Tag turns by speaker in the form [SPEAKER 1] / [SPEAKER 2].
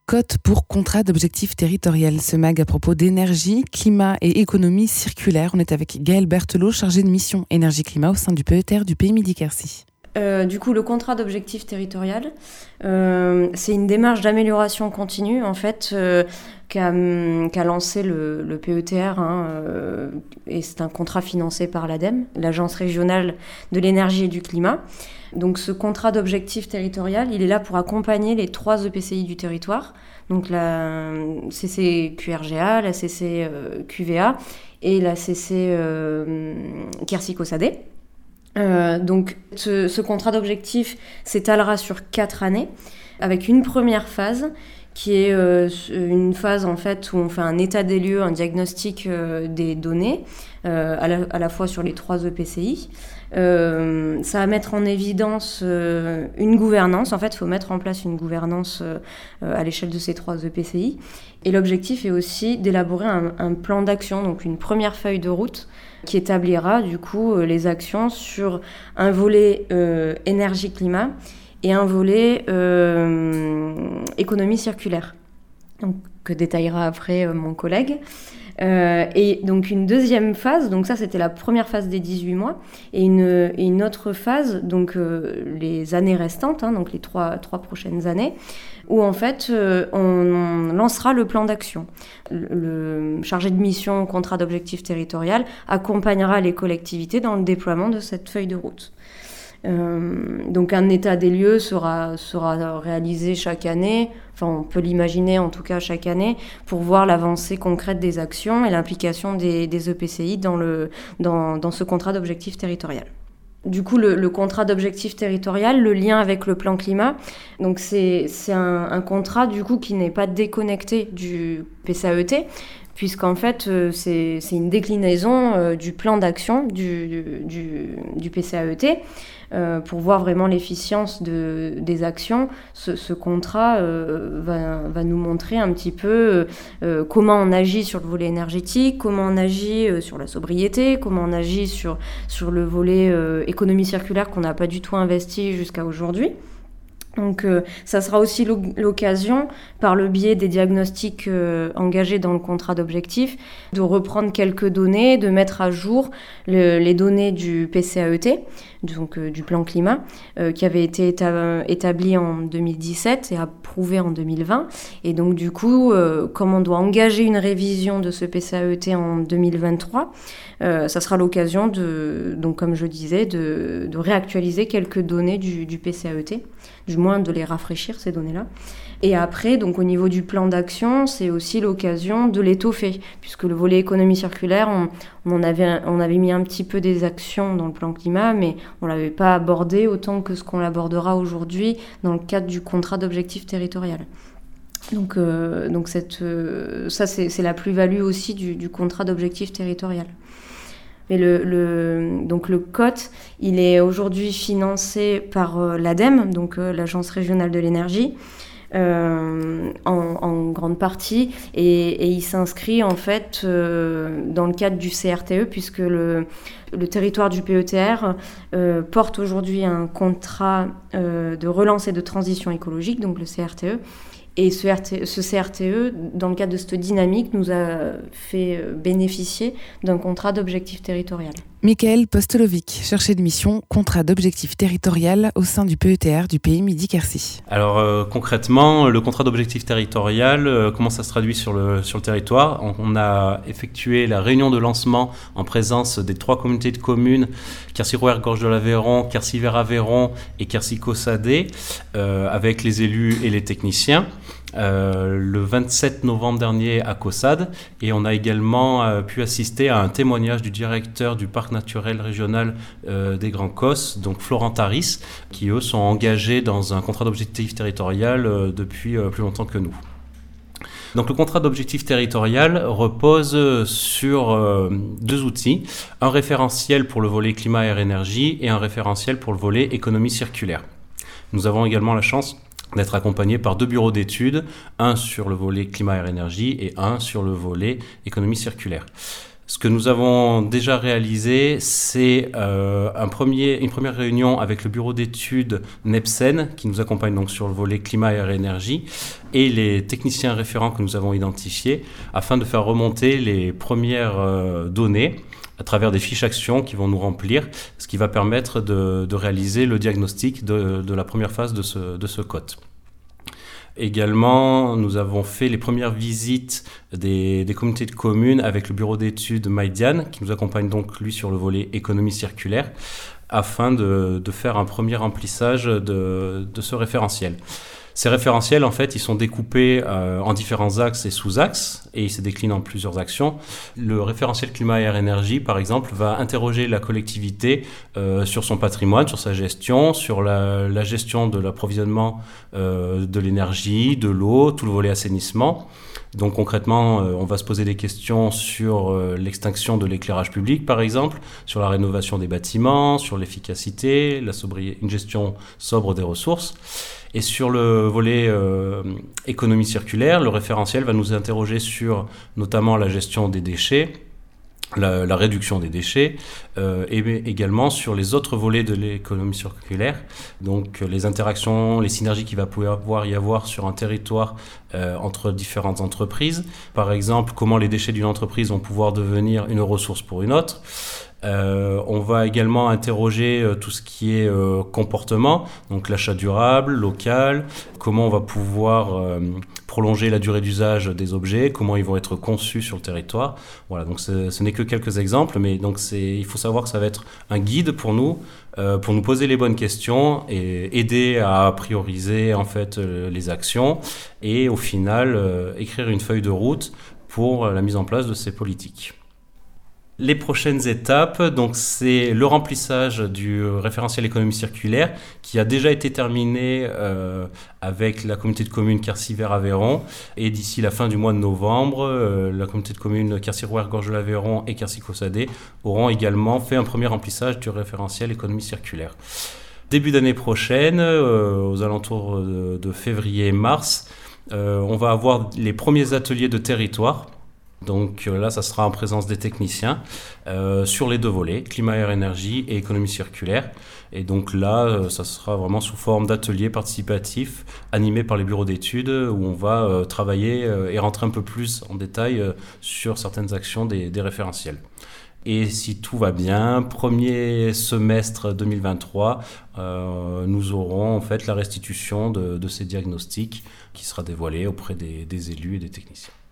[SPEAKER 1] COT pour contrat d'objectif territorial. Ce mag à propos d'énergie, climat et économie circulaire. On est avec Gaëlle Berthelot, chargée de mission énergie-climat au sein du PETR du Pays Midi-Quercy.
[SPEAKER 2] Du coup, le contrat d'objectif territorial, c'est une démarche d'amélioration continue en fait qu'a lancé le PETR, et c'est un contrat financé par l'ADEME, l'Agence régionale de l'énergie et du climat. Donc ce contrat d'objectif territorial, il est là pour accompagner les 3 EPCI du territoire, donc la CC-QRGA, la CC-QVA et la CC Quercy-Cossadet. Donc ce contrat d'objectif s'étalera sur 4 années, avec une première phase qui est une phase en fait où on fait un état des lieux, un diagnostic des données, à la fois sur les 3 EPCI. Ça va mettre en évidence une gouvernance. En fait, il faut mettre en place une gouvernance à l'échelle de ces 3 EPCI. Et l'objectif est aussi d'élaborer un plan d'action, donc une première feuille de route qui établira du coup les actions sur un volet énergie-climat et un volet économie circulaire, donc, que détaillera après mon collègue. Et donc une deuxième phase, donc ça c'était la première phase des 18 mois, et une autre phase, donc les années restantes, donc les 3 prochaines années, où en fait on lancera le plan d'action. Le chargé de mission contrat d'objectif territorial accompagnera les collectivités dans le déploiement de cette feuille de route. Donc un état des lieux sera réalisé chaque année, enfin on peut l'imaginer en tout cas chaque année, pour voir l'avancée concrète des actions et l'implication des EPCI dans ce contrat d'objectif territorial. Du coup, le contrat d'objectif territorial, le lien avec le plan climat, donc c'est un contrat du coup qui n'est pas déconnecté du PCAET, puisqu'en fait c'est une déclinaison du plan d'action du PCAET. Pour voir vraiment l'efficience des actions, ce contrat va nous montrer un petit peu comment on agit sur le volet énergétique, comment on agit sur la sobriété, comment on agit sur le volet économie circulaire qu'on n'a pas du tout investi jusqu'à aujourd'hui. Donc ça sera aussi l'occasion, par le biais des diagnostics engagés dans le contrat d'objectif, de reprendre quelques données, de mettre à jour les données du PCAET, donc du plan climat, qui avait été établi en 2017 et approuvé en 2020. Et donc du coup, comme on doit engager une révision de ce PCAET en 2023, ça sera l'occasion donc comme je disais, de réactualiser quelques données du PCAET, du moins de les rafraîchir ces données-là. Et après, donc au niveau du plan d'action, c'est aussi l'occasion de l'étoffer, puisque le volet économie circulaire, on avait mis un petit peu des actions dans le plan climat, mais on l'avait pas abordé autant que ce qu'on l'abordera aujourd'hui dans le cadre du contrat d'objectif territorial. Donc ça c'est la plus-value aussi du contrat d'objectif territorial. Mais donc le COT, il est aujourd'hui financé par l'ADEME, donc l'Agence régionale de l'énergie, en grande partie, et il s'inscrit en fait dans le cadre du CRTE, puisque le territoire du PETR porte aujourd'hui un contrat de relance et de transition écologique, donc le CRTE. Et ce CRTE, dans le cadre de cette dynamique, nous a fait bénéficier d'un contrat d'objectif territorial.
[SPEAKER 1] Michael Postelovic, cherché de mission, contrat d'objectif territorial au sein du PETR du Pays Midi-Quercy.
[SPEAKER 3] Alors concrètement, le contrat d'objectif territorial, comment ça se traduit sur le territoire ? On a effectué la réunion de lancement en présence des 3 communautés de communes, Quercy-Rouergue, Gorge de l'Aveyron, Quercy-Vers-Aveyron et Quercy-Cossadet, avec les élus et les techniciens. Le 27 novembre dernier à Caussade, et on a également pu assister à un témoignage du directeur du parc naturel régional des Grands Causses, donc Florent Taris, qui eux sont engagés dans un contrat d'objectif territorial depuis plus longtemps que nous. Donc le contrat d'objectif territorial repose sur 2 outils, un référentiel pour le volet climat, air, énergie et un référentiel pour le volet économie circulaire. Nous avons également la chance d'être accompagné par 2 bureaux d'études, un sur le volet climat, air, énergie et un sur le volet économie circulaire. Ce que nous avons déjà réalisé, c'est une première réunion avec le bureau d'études NEPSEN, qui nous accompagne donc sur le volet climat, air et énergie, et les techniciens référents que nous avons identifiés, afin de faire remonter les premières données à travers des fiches actions qui vont nous remplir, ce qui va permettre de réaliser le diagnostic de la première phase de ce COT. Également, nous avons fait les premières visites des communautés de communes avec le bureau d'études Maïdiane, qui nous accompagne donc lui sur le volet économie circulaire, afin de faire un premier remplissage de ce référentiel. Ces référentiels, en fait, ils sont découpés en différents axes et sous-axes, et ils se déclinent en plusieurs actions. Le référentiel climat, air, énergie, par exemple, va interroger la collectivité sur son patrimoine, sur sa gestion, sur la gestion de l'approvisionnement de l'énergie, de l'eau, tout le volet assainissement. Donc concrètement, on va se poser des questions sur l'extinction de l'éclairage public, par exemple, sur la rénovation des bâtiments, sur l'efficacité, une gestion sobre des ressources. Et sur le volet économie circulaire, le référentiel va nous interroger sur notamment la gestion des déchets, la réduction des déchets, et également sur les autres volets de l'économie circulaire, donc les interactions, les synergies qu'il va pouvoir y avoir sur un territoire entre différentes entreprises. Par exemple, comment les déchets d'une entreprise vont pouvoir devenir une ressource pour une autre. On va également interroger tout ce qui est comportement, donc l'achat durable, local, comment on va pouvoir prolonger la durée d'usage des objets, comment ils vont être conçus sur le territoire. Voilà, donc ce n'est que quelques exemples, mais donc il faut savoir que ça va être un guide pour nous poser les bonnes questions et aider à prioriser en fait les actions et au final écrire une feuille de route pour la mise en place de ces politiques. Les prochaines étapes, donc c'est le remplissage du référentiel économie circulaire qui a déjà été terminé avec la communauté de communes Quercy-Vert-Aveyron et d'ici la fin du mois de novembre, la communauté de communes Quercy-Rouergue-Gorge-l'Aveyron et Quercy-Caussade auront également fait un premier remplissage du référentiel économie circulaire. Début d'année prochaine, aux alentours de février-mars, on va avoir les premiers ateliers de territoire. Donc là, ça sera en présence des techniciens sur les deux volets, climat, air, énergie et économie circulaire. Et donc là, ça sera vraiment sous forme d'ateliers participatifs animés par les bureaux d'études où on va travailler et rentrer un peu plus en détail sur certaines actions des référentiels. Et si tout va bien, premier semestre 2023, nous aurons en fait la restitution de ces diagnostics qui sera dévoilée auprès des élus et des techniciens.